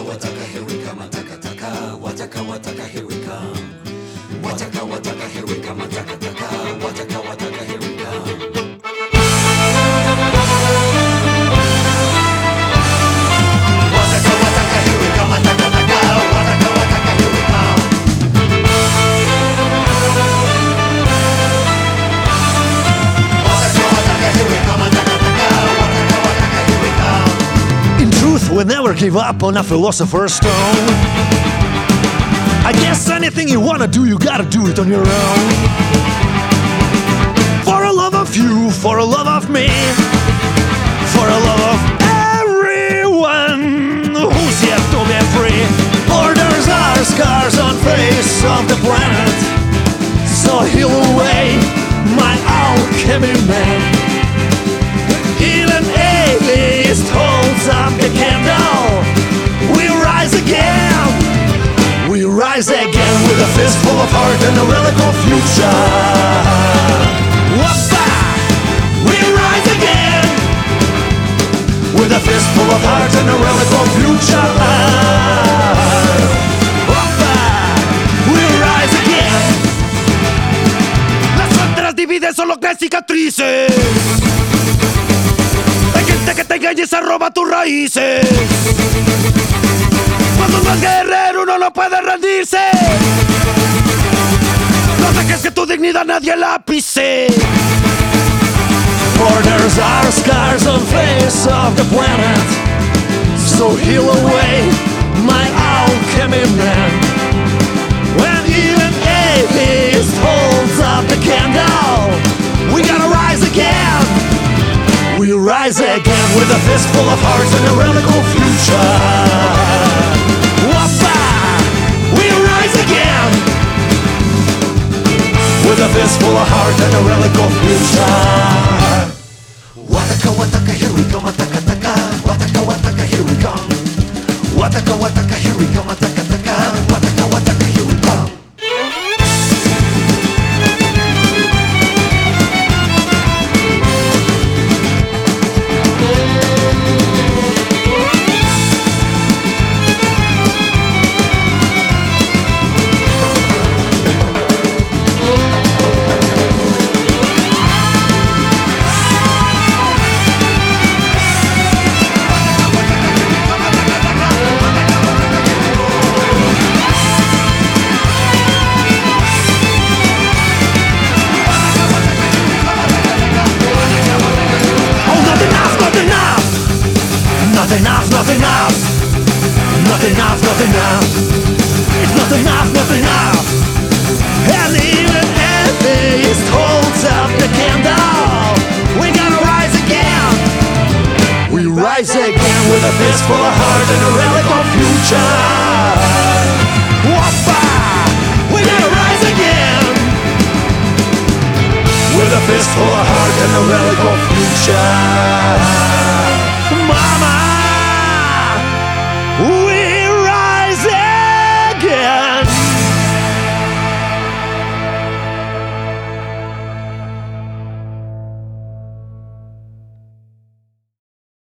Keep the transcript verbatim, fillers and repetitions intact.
wataka, here we come, ataka taka. Wataka wataka, here we come. Wataka wataka, here we come, ataka taka. Wataka wataka, here we come. Wataka wataka, here we come, ataka taka. Wataka wataka, here we come. Wataka wataka, here we come, ataka taka. Wataka wataka, here we come. In truth, we never give up on a philosopher's stone. I guess anything you wanna do, you gotta do it on your own. For a love of you, for a love of me, for a love of everyone who's yet to be free. Borders are scars on face of the planet, so heal away, my alchemy man. Even atheist holds up the candle. We rise again. We rise again with a fistful of heart and a relic of future. Whoppa! We rise again with a fistful of heart and a relic of future. Whoppa! We rise again. Las fronteras dividen, solo crean cicatrices. Hay gente que te engaña y se roba tus raíces. Cuando uno es guerrero, uno no puede rendirse. No dejes que tu dignidad nadie la pise. Borders are scars on face of the planet, so heal away, my alchemy man. When even atheist holds up the candle, we gotta rise again. We rise again with a fistful of hearts and a relic of future. We rise again with a fistful of heart and a relic of future. Wataka wataka, here we come, ataka taka. Wataka wataka, here we come. Wataka wataka, here we come, ataka taka. Wataka wataka, here we come. Not enough, not enough, not enough, not enough. It's not enough, not enough. And even atheist holds up the candle. We gotta rise again. We rise again with a fistful of heart and a relic of future. Whoppa! We gotta rise again with a fistful of heart and a relic of future.